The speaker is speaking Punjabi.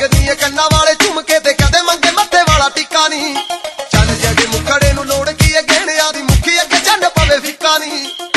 ਮੰਗਦੀ ਕੰਨਾਂ ਵਾਲੇ ਝੁਮਕੇ ਤੇ ਕਦੇ ਮੰਗੇ ਮੱਥੇ ਵਾਲਾ ਟਿੱਕਾ ਨੀ। ਚੱਲ ਜਗੇ ਮੁਖੜੇ ਨੂੰ ਲੋੜ ਕੀ ਗਹਿਣਿਆਂ ਦੀ ਮੁੱਖੀ ਅੱਗੇ ਚੰਨ ਪਵੇ ਫਿੱਕਾ ਨੀ।